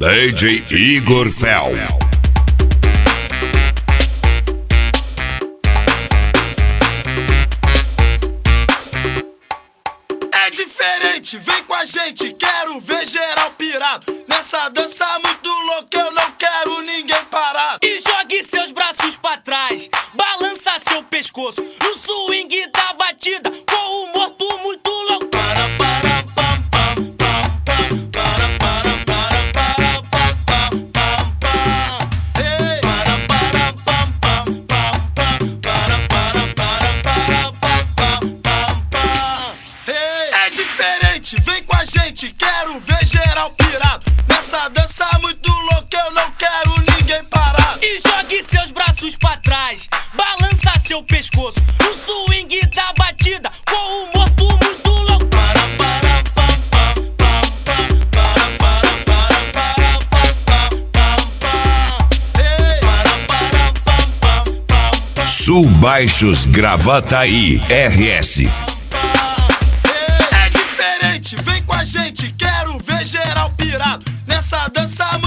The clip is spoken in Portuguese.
DJ Igor Fel. É diferente, vem com a gente, quero ver geral pirado. Nessa dança muito louca eu não quero ninguém parado. E jogue seus braços pra trás, balança seu pescoço no swing da batida, com o morto muito louco. É diferente, vem com a gente, quero ver geral pirado. Nessa dança muito louca eu não quero ninguém parado. E jogue seus braços pra trás, balança seu pescoço no swing da batida, com o morto muito louco. Sul Baixos Gravataí RS. É diferente, vem com a gente, quero ver geral pirado. Nessa dança